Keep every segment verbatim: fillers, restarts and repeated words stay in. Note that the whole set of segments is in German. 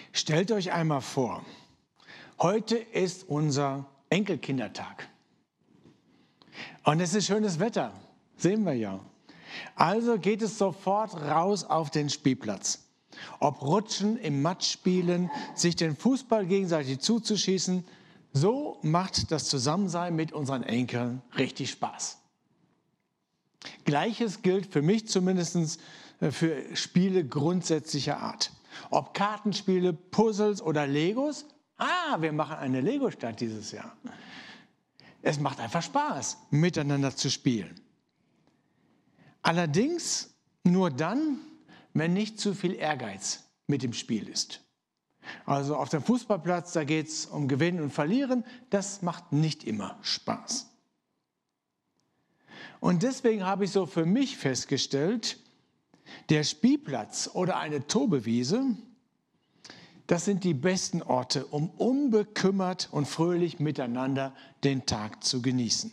Stellt euch einmal vor, heute ist unser Enkelkindertag. Und es ist schönes Wetter, sehen wir ja. Also geht es sofort raus auf den Spielplatz. Ob rutschen, im Matsch spielen, sich den Fußball gegenseitig zuzuschießen, so macht das Zusammensein mit unseren Enkeln richtig Spaß. Gleiches gilt für mich zumindest für Spiele grundsätzlicher Art. Ob Kartenspiele, Puzzles oder Legos. Ah, wir machen eine Lego-Stadt dieses Jahr. Es macht einfach Spaß, miteinander zu spielen. Allerdings nur dann, wenn nicht zu viel Ehrgeiz mit dem Spiel ist. Also auf dem Fußballplatz, da geht es um Gewinnen und Verlieren. Das macht nicht immer Spaß. Und deswegen habe ich so für mich festgestellt, der Spielplatz oder eine Tobewiese, das sind die besten Orte, um unbekümmert und fröhlich miteinander den Tag zu genießen.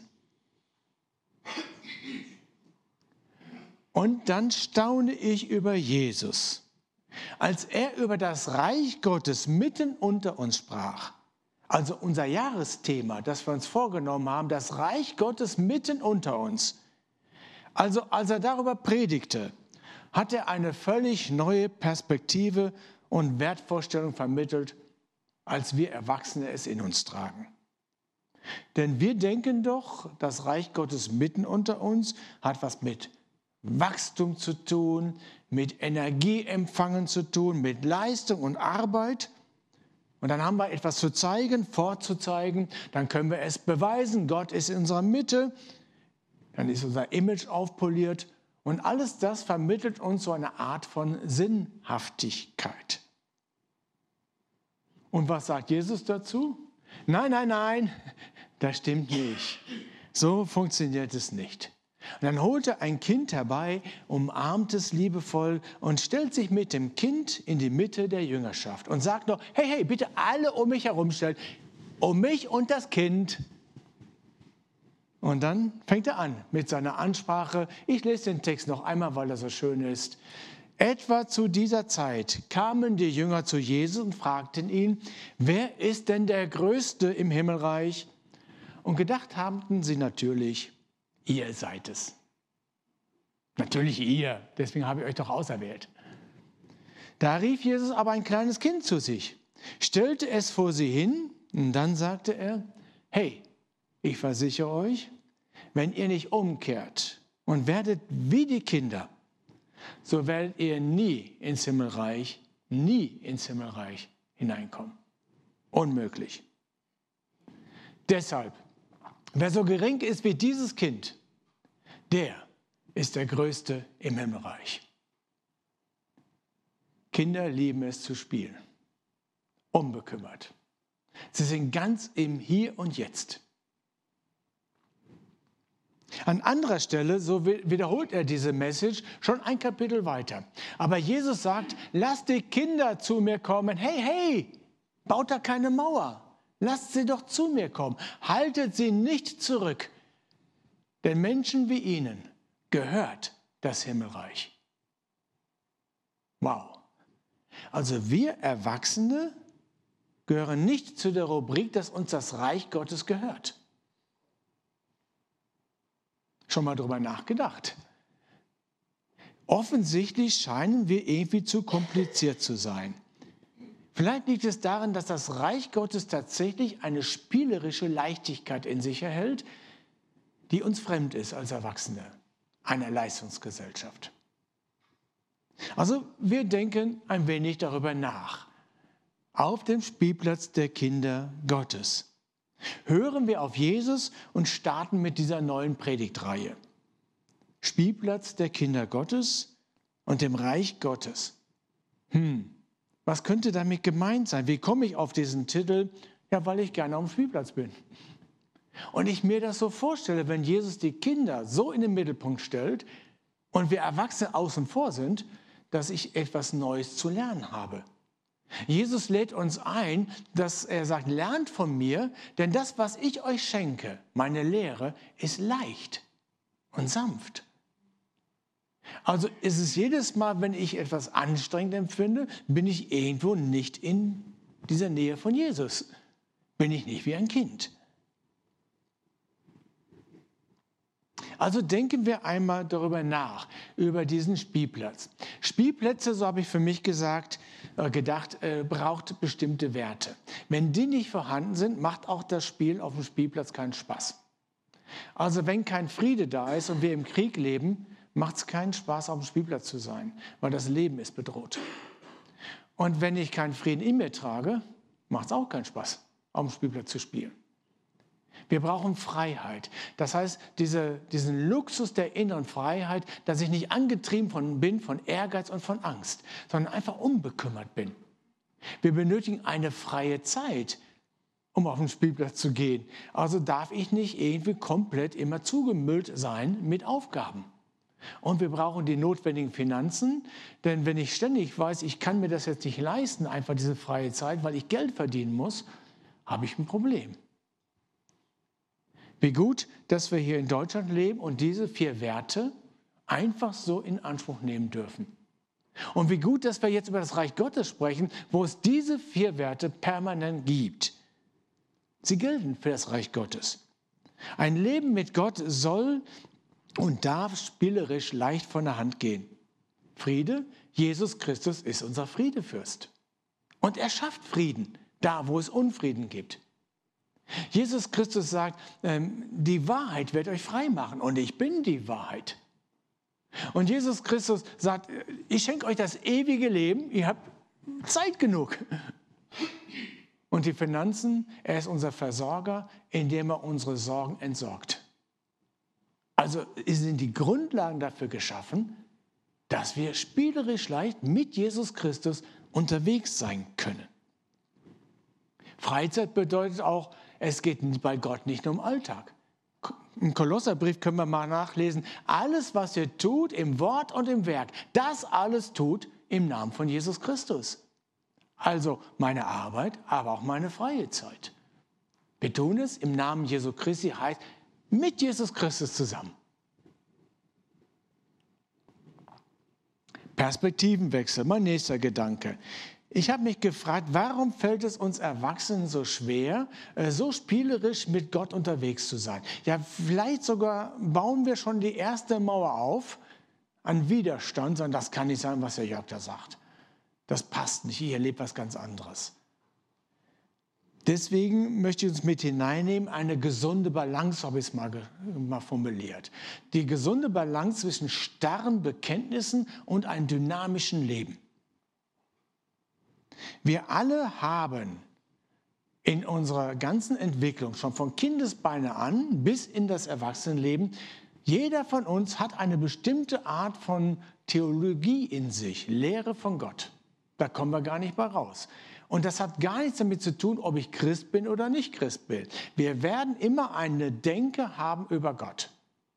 Und dann staune ich über Jesus, als er über das Reich Gottes mitten unter uns sprach. Also unser Jahresthema, das wir uns vorgenommen haben, das Reich Gottes mitten unter uns. Also als er darüber predigte, hat er eine völlig neue Perspektive und Wertvorstellung vermittelt, als wir Erwachsene es in uns tragen. Denn wir denken doch, das Reich Gottes mitten unter uns hat was mit Wachstum zu tun, mit Energieempfangen zu tun, mit Leistung und Arbeit. Und dann haben wir etwas zu zeigen, vorzuzeigen, dann können wir es beweisen, Gott ist in unserer Mitte, dann ist unser Image aufpoliert und alles das vermittelt uns so eine Art von Sinnhaftigkeit. Und was sagt Jesus dazu? Nein, nein, nein, das stimmt nicht. So funktioniert es nicht. Und dann holt er ein Kind herbei, umarmt es liebevoll und stellt sich mit dem Kind in die Mitte der Jüngerschaft und sagt noch, hey, hey, bitte alle um mich herumstellen, um mich und das Kind. Und dann fängt er an mit seiner Ansprache. Ich lese den Text noch einmal, weil er so schön ist. Etwa zu dieser Zeit kamen die Jünger zu Jesus und fragten ihn, wer ist denn der Größte im Himmelreich? Und gedacht haben sie natürlich, ihr seid es. Natürlich ihr, deswegen habe ich euch doch auserwählt. Da rief Jesus aber ein kleines Kind zu sich, stellte es vor sie hin und dann sagte er, hey, ich versichere euch, wenn ihr nicht umkehrt und werdet wie die Kinder, so werdet ihr nie ins Himmelreich, nie ins Himmelreich hineinkommen. Unmöglich. Deshalb, wer so gering ist wie dieses Kind, der ist der Größte im Himmelreich. Kinder lieben es zu spielen, unbekümmert. Sie sind ganz im Hier und Jetzt. An anderer Stelle, so wiederholt er diese Message schon ein Kapitel weiter. Aber Jesus sagt, lasst die Kinder zu mir kommen. Hey, hey, baut da keine Mauer. Lasst sie doch zu mir kommen. Haltet sie nicht zurück. Denn Menschen wie ihnen gehört das Himmelreich. Wow. Also wir Erwachsene gehören nicht zu der Rubrik, dass uns das Reich Gottes gehört. Schon mal drüber nachgedacht? Offensichtlich scheinen wir irgendwie zu kompliziert zu sein. Vielleicht liegt es daran, dass das Reich Gottes tatsächlich eine spielerische Leichtigkeit in sich erhält, die uns fremd ist als Erwachsene einer Leistungsgesellschaft. Also wir denken ein wenig darüber nach. Auf dem Spielplatz der Kinder Gottes hören wir auf Jesus und starten mit dieser neuen Predigtreihe. Spielplatz der Kinder Gottes und dem Reich Gottes. Hm, was könnte damit gemeint sein? Wie komme ich auf diesen Titel? Ja, weil ich gerne auf dem Spielplatz bin. Und ich mir das so vorstelle, wenn Jesus die Kinder so in den Mittelpunkt stellt und wir Erwachsene außen vor sind, dass ich etwas Neues zu lernen habe. Jesus lädt uns ein, dass er sagt, lernt von mir, denn das, was ich euch schenke, meine Lehre, ist leicht und sanft. Also ist es jedes Mal, wenn ich etwas anstrengend empfinde, bin ich irgendwo nicht in dieser Nähe von Jesus. Bin ich nicht wie ein Kind. Also denken wir einmal darüber nach, über diesen Spielplatz. Spielplätze, so habe ich für mich gesagt, äh, gedacht, äh, braucht bestimmte Werte. Wenn die nicht vorhanden sind, macht auch das Spiel auf dem Spielplatz keinen Spaß. Also wenn kein Friede da ist und wir im Krieg leben, macht es keinen Spaß, auf dem Spielplatz zu sein, weil das Leben ist bedroht. Und wenn ich keinen Frieden in mir trage, macht es auch keinen Spaß, auf dem Spielplatz zu spielen. Wir brauchen Freiheit. Das heißt, diese, diesen Luxus der inneren Freiheit, dass ich nicht angetrieben von, bin von Ehrgeiz und von Angst, sondern einfach unbekümmert bin. Wir benötigen eine freie Zeit, um auf den Spielplatz zu gehen. Also darf ich nicht irgendwie komplett immer zugemüllt sein mit Aufgaben. Und wir brauchen die notwendigen Finanzen, denn wenn ich ständig weiß, ich kann mir das jetzt nicht leisten, einfach diese freie Zeit, weil ich Geld verdienen muss, habe ich ein Problem. Wie gut, dass wir hier in Deutschland leben und diese vier Werte einfach so in Anspruch nehmen dürfen. Und wie gut, dass wir jetzt über das Reich Gottes sprechen, wo es diese vier Werte permanent gibt. Sie gelten für das Reich Gottes. Ein Leben mit Gott soll und darf spielerisch leicht von der Hand gehen. Friede, Jesus Christus ist unser Friedefürst. Und er schafft Frieden, da wo es Unfrieden gibt. Jesus Christus sagt, die Wahrheit wird euch frei machen und ich bin die Wahrheit. Und Jesus Christus sagt, ich schenke euch das ewige Leben, ihr habt Zeit genug. Und die Finanzen, er ist unser Versorger, indem er unsere Sorgen entsorgt. Also sind die Grundlagen dafür geschaffen, dass wir spielerisch leicht mit Jesus Christus unterwegs sein können. Freizeit bedeutet auch, es geht bei Gott nicht nur um Alltag. Im Kolosserbrief können wir mal nachlesen, alles, was ihr tut, im Wort und im Werk, das alles tut im Namen von Jesus Christus. Also meine Arbeit, aber auch meine freie Zeit. Wir tun es im Namen Jesu Christi, heißt mit Jesus Christus zusammen. Perspektivenwechsel, mein nächster Gedanke. Ich habe mich gefragt, warum fällt es uns Erwachsenen so schwer, so spielerisch mit Gott unterwegs zu sein? Ja, vielleicht sogar bauen wir schon die erste Mauer auf an Widerstand, sondern das kann nicht sein, was der Jörg da sagt. Das passt nicht, ich erlebe was ganz anderes. Deswegen möchte ich uns mit hineinnehmen, eine gesunde Balance, habe ich es mal, mal formuliert. Die gesunde Balance zwischen starren Bekenntnissen und einem dynamischen Leben. Wir alle haben in unserer ganzen Entwicklung, schon von Kindesbeine an bis in das Erwachsenenleben, jeder von uns hat eine bestimmte Art von Theologie in sich, Lehre von Gott. Da kommen wir gar nicht bei raus. Und das hat gar nichts damit zu tun, ob ich Christ bin oder nicht Christ bin. Wir werden immer eine Denke haben über Gott.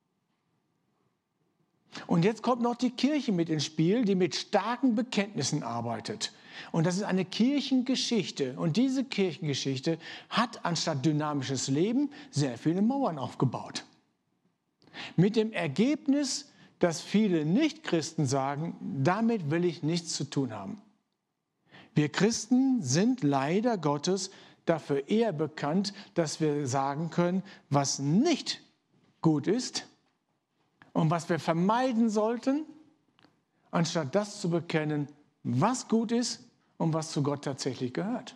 Und jetzt kommt noch die Kirche mit ins Spiel, die mit starken Bekenntnissen arbeitet. Und das ist eine Kirchengeschichte. Und diese Kirchengeschichte hat anstatt dynamisches Leben sehr viele Mauern aufgebaut. Mit dem Ergebnis, dass viele Nichtchristen sagen, damit will ich nichts zu tun haben. Wir Christen sind leider Gottes dafür eher bekannt, dass wir sagen können, was nicht gut ist und was wir vermeiden sollten, anstatt das zu bekennen, was gut ist und was zu Gott tatsächlich gehört.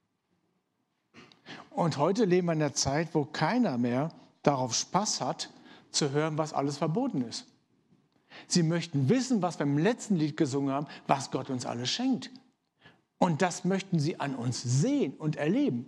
Und heute leben wir in einer Zeit, wo keiner mehr darauf Spaß hat, zu hören, was alles verboten ist. Sie möchten wissen, was wir im letzten Lied gesungen haben, was Gott uns alles schenkt. Und das möchten sie an uns sehen und erleben.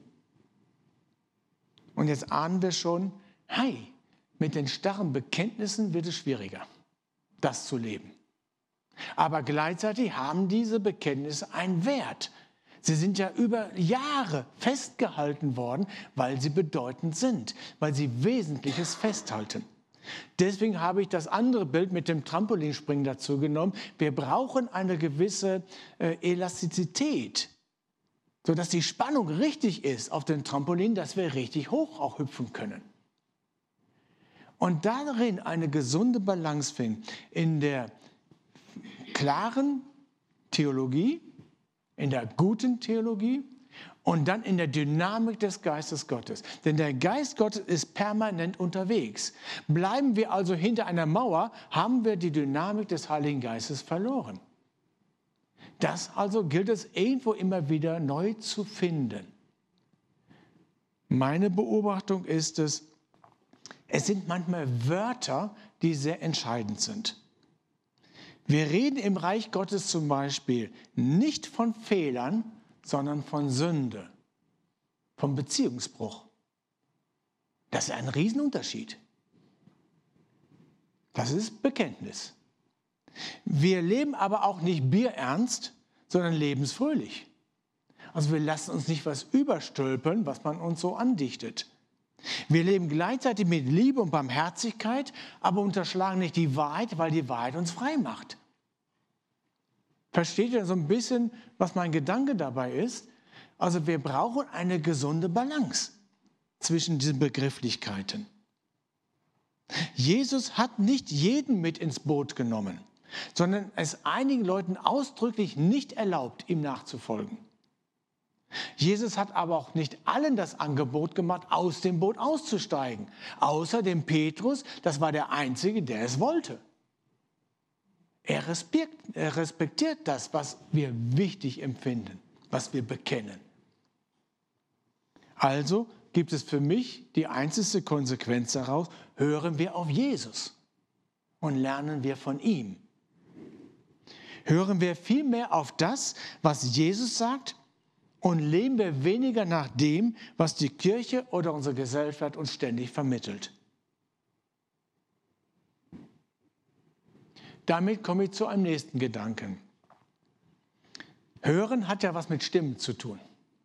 Und jetzt ahnen wir schon, hey, mit den starren Bekenntnissen wird es schwieriger, das zu leben. Aber gleichzeitig haben diese Bekenntnisse einen Wert. Sie sind ja über Jahre festgehalten worden, weil sie bedeutend sind, weil sie Wesentliches festhalten. Deswegen habe ich das andere Bild mit dem Trampolinspringen dazu genommen. Wir brauchen eine gewisse äh, Elastizität, sodass die Spannung richtig ist auf dem Trampolin, dass wir richtig hoch auch hüpfen können. Und darin eine gesunde Balance finden, in der klaren Theologie, in der guten Theologie und dann in der Dynamik des Geistes Gottes. Denn der Geist Gottes ist permanent unterwegs. Bleiben wir also hinter einer Mauer, haben wir die Dynamik des Heiligen Geistes verloren. Das also gilt es irgendwo immer wieder neu zu finden. Meine Beobachtung ist es, es sind manchmal Wörter, die sehr entscheidend sind. Wir reden im Reich Gottes zum Beispiel nicht von Fehlern, sondern von Sünde, vom Beziehungsbruch. Das ist ein Riesenunterschied. Das ist Bekenntnis. Wir leben aber auch nicht bierernst, sondern lebensfröhlich. Also wir lassen uns nicht was überstülpen, was man uns so andichtet. Wir leben gleichzeitig mit Liebe und Barmherzigkeit, aber unterschlagen nicht die Wahrheit, weil die Wahrheit uns frei macht. Versteht ihr so ein bisschen, was mein Gedanke dabei ist? Also wir brauchen eine gesunde Balance zwischen diesen Begrifflichkeiten. Jesus hat nicht jeden mit ins Boot genommen, sondern es einigen Leuten ausdrücklich nicht erlaubt, ihm nachzufolgen. Jesus hat aber auch nicht allen das Angebot gemacht, aus dem Boot auszusteigen, außer dem Petrus, das war der Einzige, der es wollte. Er respektiert, er respektiert das, was wir wichtig empfinden, was wir bekennen. Also gibt es für mich die einzige Konsequenz daraus, hören wir auf Jesus und lernen wir von ihm. Hören wir vielmehr auf das, was Jesus sagt, und leben wir weniger nach dem, was die Kirche oder unsere Gesellschaft uns ständig vermittelt. Damit komme ich zu einem nächsten Gedanken. Hören hat ja was mit Stimmen zu tun.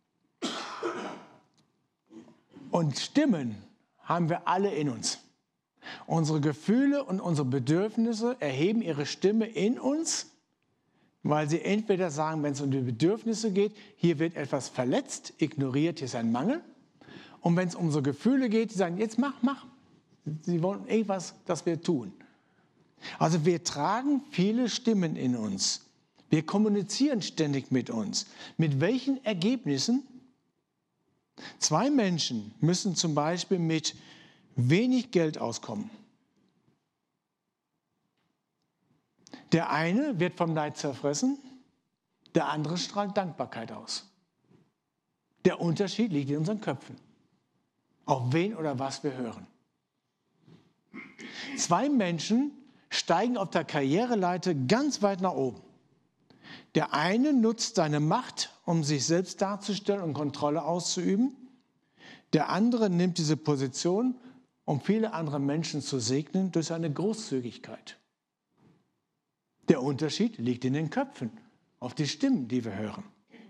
Und Stimmen haben wir alle in uns. Unsere Gefühle und unsere Bedürfnisse erheben ihre Stimme in uns, weil sie entweder sagen, wenn es um die Bedürfnisse geht, hier wird etwas verletzt, ignoriert, hier ist ein Mangel. Und wenn es um so Gefühle geht, die sagen, jetzt mach, mach. Sie wollen irgendwas, das wir tun. Also wir tragen viele Stimmen in uns. Wir kommunizieren ständig mit uns. Mit welchen Ergebnissen? Zwei Menschen müssen zum Beispiel mit wenig Geld auskommen. Der eine wird vom Neid zerfressen, der andere strahlt Dankbarkeit aus. Der Unterschied liegt in unseren Köpfen, auf wen oder was wir hören. Zwei Menschen steigen auf der Karriereleiter ganz weit nach oben. Der eine nutzt seine Macht, um sich selbst darzustellen und Kontrolle auszuüben. Der andere nimmt diese Position, um viele andere Menschen zu segnen durch seine Großzügigkeit. Der Unterschied liegt in den Köpfen, auf die Stimmen, die wir hören.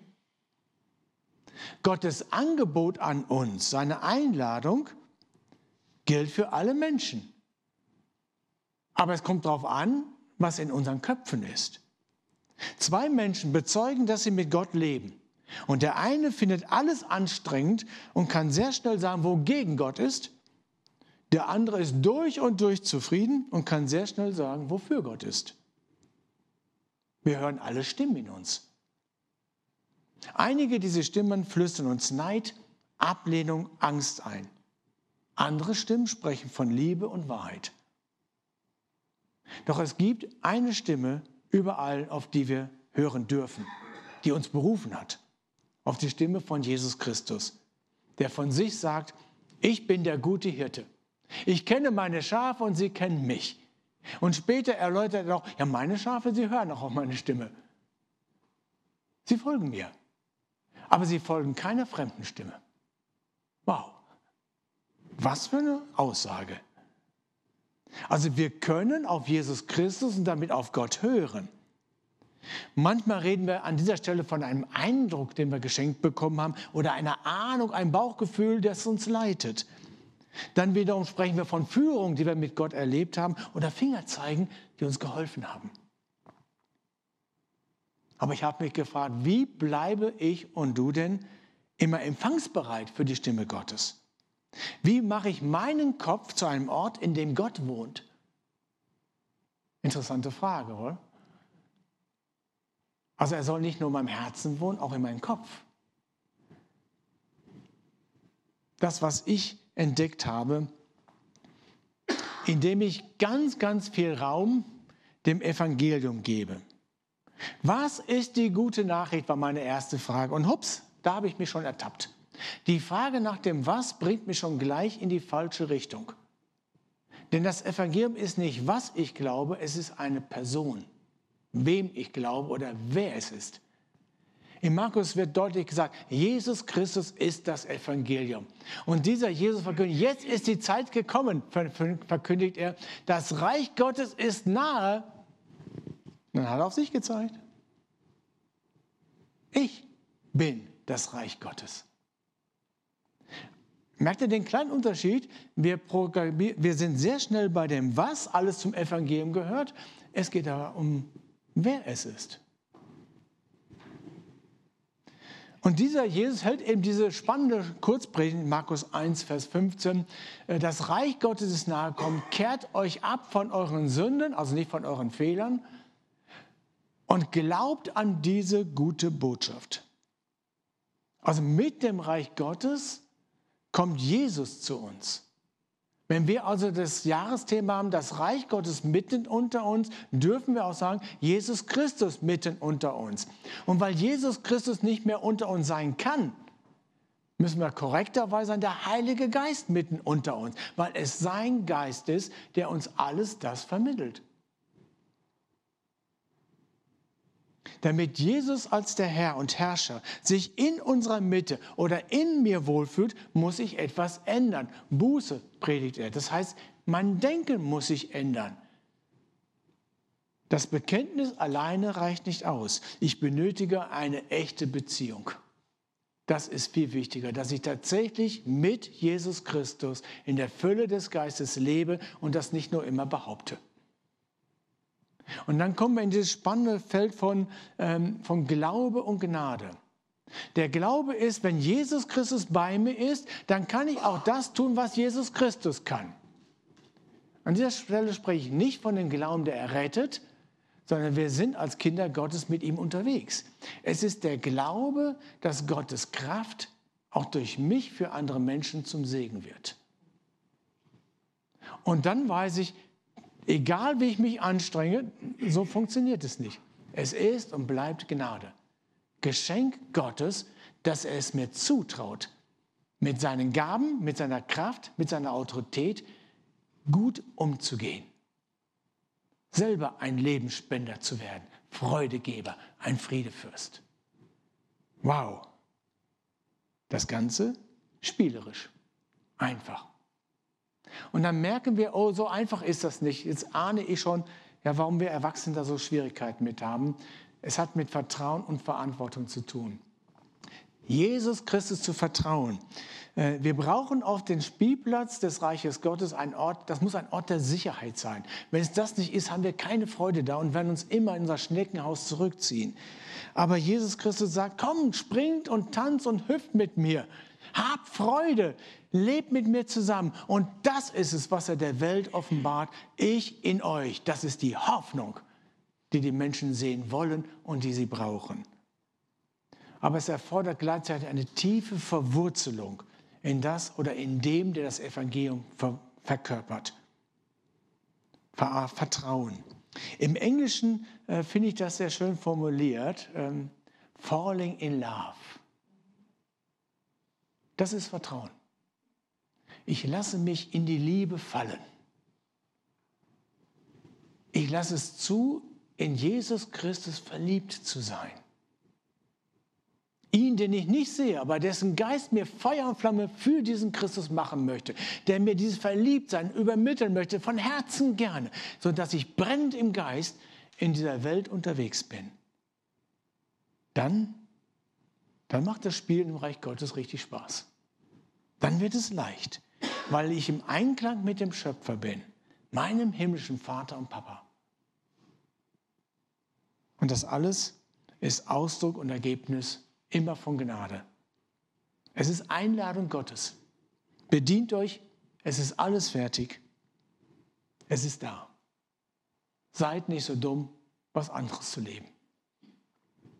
Gottes Angebot an uns, seine Einladung, gilt für alle Menschen. Aber es kommt darauf an, was in unseren Köpfen ist. Zwei Menschen bezeugen, dass sie mit Gott leben. Und der eine findet alles anstrengend und kann sehr schnell sagen, wogegen Gott ist. Der andere ist durch und durch zufrieden und kann sehr schnell sagen, wofür Gott ist. Wir hören alle Stimmen in uns. Einige dieser Stimmen flüstern uns Neid, Ablehnung, Angst ein. Andere Stimmen sprechen von Liebe und Wahrheit. Doch es gibt eine Stimme überall, auf die wir hören dürfen, die uns berufen hat. Auf die Stimme von Jesus Christus, der von sich sagt, ich bin der gute Hirte. Ich kenne meine Schafe und sie kennen mich. Und später erläutert er auch, ja, meine Schafe, sie hören auch auf meine Stimme. Sie folgen mir. Aber sie folgen keiner fremden Stimme. Wow. Was für eine Aussage. Also wir können auf Jesus Christus und damit auf Gott hören. Manchmal reden wir an dieser Stelle von einem Eindruck, den wir geschenkt bekommen haben, oder einer Ahnung, einem Bauchgefühl, das uns leitet. Dann wiederum sprechen wir von Führung, die wir mit Gott erlebt haben, oder Fingerzeigen, die uns geholfen haben. Aber ich habe mich gefragt, wie bleibe ich und du denn immer empfangsbereit für die Stimme Gottes? Wie mache ich meinen Kopf zu einem Ort, in dem Gott wohnt? Interessante Frage, oder? Also er soll nicht nur in meinem Herzen wohnen, auch in meinem Kopf. Das, was ich entdeckt habe, indem ich ganz, ganz viel Raum dem Evangelium gebe. Was ist die gute Nachricht, war meine erste Frage. Und hups, da habe ich mich schon ertappt. Die Frage nach dem Was bringt mich schon gleich in die falsche Richtung. Denn das Evangelium ist nicht, was ich glaube, es ist eine Person. Wem ich glaube oder wer es ist. In Markus wird deutlich gesagt, Jesus Christus ist das Evangelium. Und dieser Jesus verkündigt, jetzt ist die Zeit gekommen, verkündigt er, das Reich Gottes ist nahe. Dann hat er auf sich gezeigt. Ich bin das Reich Gottes. Merkt ihr den kleinen Unterschied? Wir, wir sind sehr schnell bei dem, was alles zum Evangelium gehört. Es geht aber um, wer es ist. Und dieser Jesus hält eben diese spannende Kurzpredigt in Markus eins, Vers fünfzehn. Das Reich Gottes ist nahe gekommen. Kehrt euch ab von euren Sünden, also nicht von euren Fehlern, und glaubt an diese gute Botschaft. Also mit dem Reich Gottes kommt Jesus zu uns. Wenn wir also das Jahresthema haben, das Reich Gottes mitten unter uns, dürfen wir auch sagen, Jesus Christus mitten unter uns. Und weil Jesus Christus nicht mehr unter uns sein kann, müssen wir korrekterweise sagen, der Heilige Geist mitten unter uns, weil es sein Geist ist, der uns alles das vermittelt. Damit Jesus als der Herr und Herrscher sich in unserer Mitte oder in mir wohlfühlt, muss ich etwas ändern. Buße, predigt er. Das heißt, mein Denken muss sich ändern. Das Bekenntnis alleine reicht nicht aus. Ich benötige eine echte Beziehung. Das ist viel wichtiger, dass ich tatsächlich mit Jesus Christus in der Fülle des Geistes lebe und das nicht nur immer behaupte. Und dann kommen wir in dieses spannende Feld von, ähm, von Glaube und Gnade. Der Glaube ist, wenn Jesus Christus bei mir ist, dann kann ich auch das tun, was Jesus Christus kann. An dieser Stelle spreche ich nicht von dem Glauben, der errettet, sondern wir sind als Kinder Gottes mit ihm unterwegs. Es ist der Glaube, dass Gottes Kraft auch durch mich für andere Menschen zum Segen wird. Und dann weiß ich, egal wie ich mich anstrenge, so funktioniert es nicht. Es ist und bleibt Gnade. Geschenk Gottes, dass er es mir zutraut, mit seinen Gaben, mit seiner Kraft, mit seiner Autorität gut umzugehen. Selber ein Lebensspender zu werden, Freudegeber, ein Friedefürst. Wow. Das Ganze spielerisch, einfach. Und dann merken wir, oh, so einfach ist das nicht. Jetzt ahne ich schon, ja, warum wir Erwachsene da so Schwierigkeiten mit haben. Es hat mit Vertrauen und Verantwortung zu tun. Jesus Christus zu vertrauen. Wir brauchen auf den Spielplatz des Reiches Gottes einen Ort, das muss ein Ort der Sicherheit sein. Wenn es das nicht ist, haben wir keine Freude da und werden uns immer in unser Schneckenhaus zurückziehen. Aber Jesus Christus sagt, komm, springt und tanzt und hüpft mit mir. Hab Freude, lebt mit mir zusammen. Und das ist es, was er der Welt offenbart. Ich in euch. Das ist die Hoffnung, die die Menschen sehen wollen und die sie brauchen. Aber es erfordert gleichzeitig eine tiefe Verwurzelung in das oder in dem, der das Evangelium ver- verkörpert. Ver- Vertrauen. Im Englischen äh, finde ich das sehr schön formuliert. Ähm, falling in love. Das ist Vertrauen. Ich lasse mich in die Liebe fallen. Ich lasse es zu, in Jesus Christus verliebt zu sein. Ihn, den ich nicht sehe, aber dessen Geist mir Feuer und Flamme für diesen Christus machen möchte, der mir dieses Verliebtsein übermitteln möchte, von Herzen gerne, sodass ich brennend im Geist in dieser Welt unterwegs bin. Dann, dann macht das Spiel im Reich Gottes richtig Spaß. Dann wird es leicht, weil ich im Einklang mit dem Schöpfer bin, meinem himmlischen Vater und Papa. Und das alles ist Ausdruck und Ergebnis immer von Gnade. Es ist Einladung Gottes. Bedient euch, es ist alles fertig. Es ist da. Seid nicht so dumm, was anderes zu leben.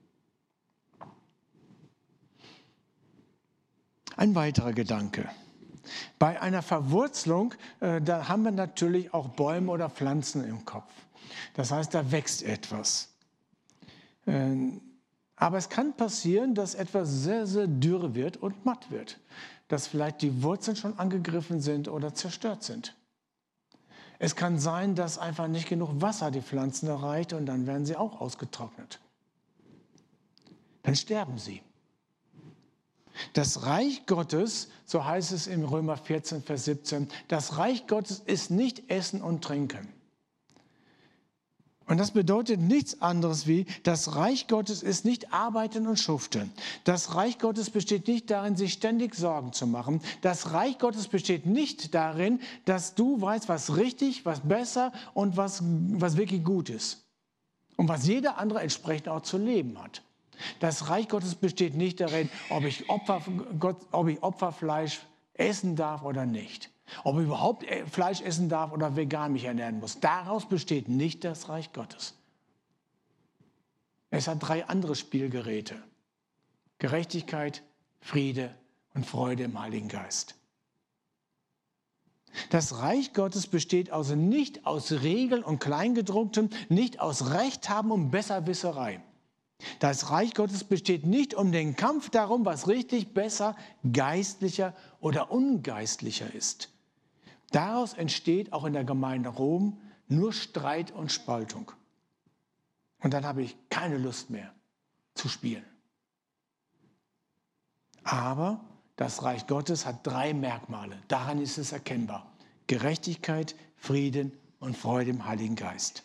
Ein weiterer Gedanke. Bei einer Verwurzelung, äh, da haben wir natürlich auch Bäume oder Pflanzen im Kopf. Das heißt, da wächst etwas. Ähm, aber es kann passieren, dass etwas sehr, sehr dürr wird und matt wird. Dass vielleicht die Wurzeln schon angegriffen sind oder zerstört sind. Es kann sein, dass einfach nicht genug Wasser die Pflanzen erreicht und dann werden sie auch ausgetrocknet. Dann sterben sie. Das Reich Gottes, so heißt es im Römer vierzehn, Vers siebzehn, das Reich Gottes ist nicht Essen und Trinken. Und das bedeutet nichts anderes wie, das Reich Gottes ist nicht Arbeiten und Schuften. Das Reich Gottes besteht nicht darin, sich ständig Sorgen zu machen. Das Reich Gottes besteht nicht darin, dass du weißt, was richtig, was besser und was, was wirklich gut ist. Und was jeder andere entsprechend auch zu leben hat. Das Reich Gottes besteht nicht darin, ob ich, Opfer, Gott, ob ich Opferfleisch essen darf oder nicht. Ob ich überhaupt Fleisch essen darf oder vegan mich ernähren muss. Daraus besteht nicht das Reich Gottes. Es hat drei andere Spielgeräte. Gerechtigkeit, Friede und Freude im Heiligen Geist. Das Reich Gottes besteht also nicht aus Regeln und Kleingedrucktem, nicht aus Rechthaben und Besserwisserei. Das Reich Gottes besteht nicht um den Kampf darum, was richtig, besser, geistlicher oder ungeistlicher ist. Daraus entsteht auch in der Gemeinde Rom nur Streit und Spaltung. Und dann habe ich keine Lust mehr zu spielen. Aber das Reich Gottes hat drei Merkmale. Daran ist es erkennbar. Gerechtigkeit, Frieden und Freude im Heiligen Geist.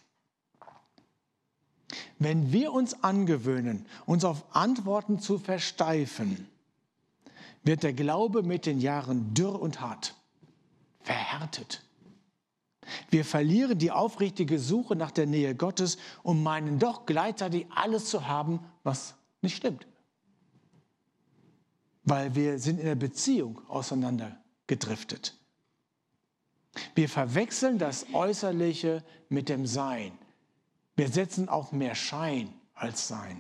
Wenn wir uns angewöhnen, uns auf Antworten zu versteifen, wird der Glaube mit den Jahren dürr und hart, verhärtet. Wir verlieren die aufrichtige Suche nach der Nähe Gottes und meinen doch gleichzeitig alles zu haben, was nicht stimmt. Weil wir sind in der Beziehung auseinandergedriftet. Wir verwechseln das Äußerliche mit dem Sein. Wir setzen auf mehr Schein als Sein.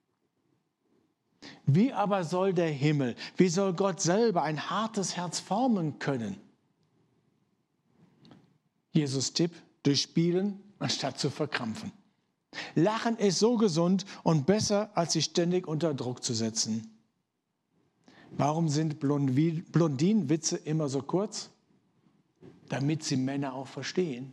Wie aber soll der Himmel, wie soll Gott selber ein hartes Herz formen können? Jesus Tipp, durch Spielen anstatt zu verkrampfen. Lachen ist so gesund und besser, als sich ständig unter Druck zu setzen. Warum sind Blondinenwitze immer so kurz? Damit sie Männer auch verstehen.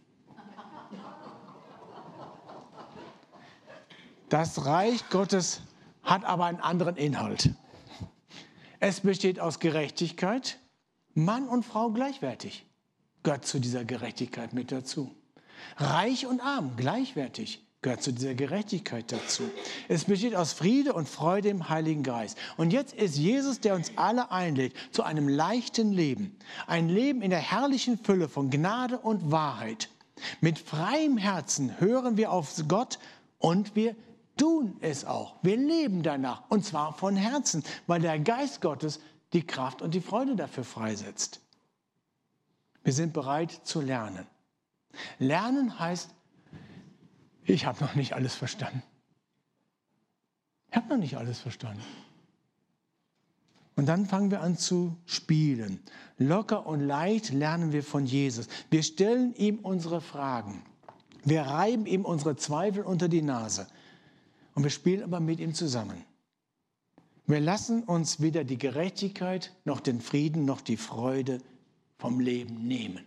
Das Reich Gottes hat aber einen anderen Inhalt. Es besteht aus Gerechtigkeit, Mann und Frau gleichwertig. Gehört zu dieser Gerechtigkeit mit dazu. Reich und arm gleichwertig. Gehört zu dieser Gerechtigkeit dazu. Es besteht aus Friede und Freude im Heiligen Geist. Und jetzt ist Jesus, der uns alle einlädt zu einem leichten Leben. Ein Leben in der herrlichen Fülle von Gnade und Wahrheit. Mit freiem Herzen hören wir auf Gott und wir tun es auch. Wir leben danach und zwar von Herzen, weil der Geist Gottes die Kraft und die Freude dafür freisetzt. Wir sind bereit zu lernen. Lernen heißt, ich habe noch nicht alles verstanden. Ich habe noch nicht alles verstanden. Und dann fangen wir an zu spielen. Locker und leicht lernen wir von Jesus. Wir stellen ihm unsere Fragen. Wir reiben ihm unsere Zweifel unter die Nase. Und wir spielen aber mit ihm zusammen. Wir lassen uns weder die Gerechtigkeit, noch den Frieden, noch die Freude vom Leben nehmen.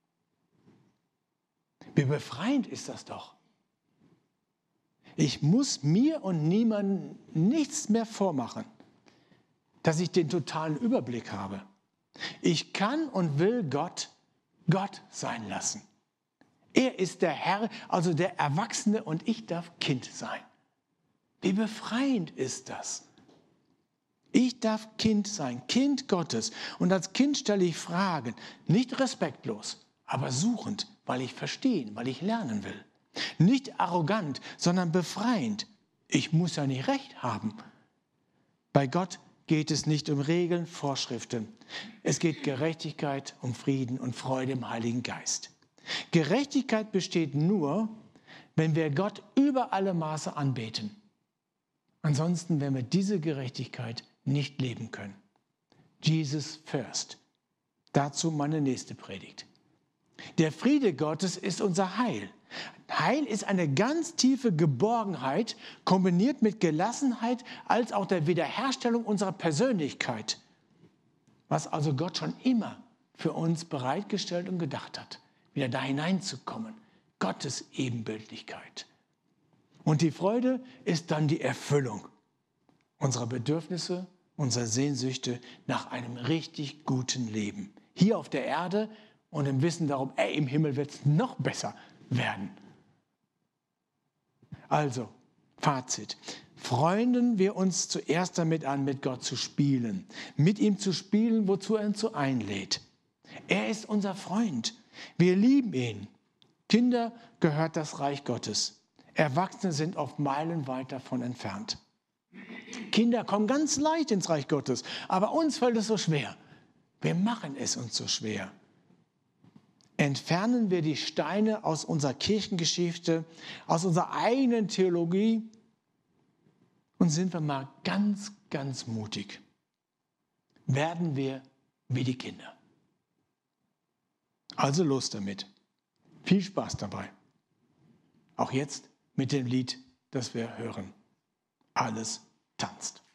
Wie befreiend ist das doch. Ich muss mir und niemandem nichts mehr vormachen, dass ich den totalen Überblick habe. Ich kann und will Gott Gott sein lassen. Er ist der Herr, also der Erwachsene, und ich darf Kind sein. Wie befreiend ist das? Ich darf Kind sein, Kind Gottes. Und als Kind stelle ich Fragen, nicht respektlos, aber suchend, weil ich verstehen, weil ich lernen will. Nicht arrogant, sondern befreiend. Ich muss ja nicht recht haben. Bei Gott geht es nicht um Regeln, Vorschriften. Es geht Gerechtigkeit, um Frieden und Freude im Heiligen Geist. Gerechtigkeit besteht nur, wenn wir Gott über alle Maße anbeten. Ansonsten werden wir diese Gerechtigkeit nicht leben können. Jesus first. Dazu meine nächste Predigt. Der Friede Gottes ist unser Heil. Heil ist eine ganz tiefe Geborgenheit, kombiniert mit Gelassenheit, als auch der Wiederherstellung unserer Persönlichkeit. Was also Gott schon immer für uns bereitgestellt und gedacht hat, wieder da hineinzukommen. Gottes Ebenbildlichkeit. Und die Freude ist dann die Erfüllung unserer Bedürfnisse, unserer Sehnsüchte nach einem richtig guten Leben. Hier auf der Erde und im Wissen darum, ey, im Himmel wird es noch besser werden. Also, Fazit. Freunden wir uns zuerst damit an, mit Gott zu spielen. Mit ihm zu spielen, wozu er uns so einlädt. Er ist unser Freund. Wir lieben ihn. Kinder gehört das Reich Gottes. Erwachsene sind oft meilenweit davon entfernt. Kinder kommen ganz leicht ins Reich Gottes, aber uns fällt es so schwer. Wir machen es uns so schwer. Entfernen wir die Steine aus unserer Kirchengeschichte, aus unserer eigenen Theologie und sind wir mal ganz, ganz mutig. Werden wir wie die Kinder. Also los damit. Viel Spaß dabei. Auch jetzt mit dem Lied, das wir hören. Alles tanzt.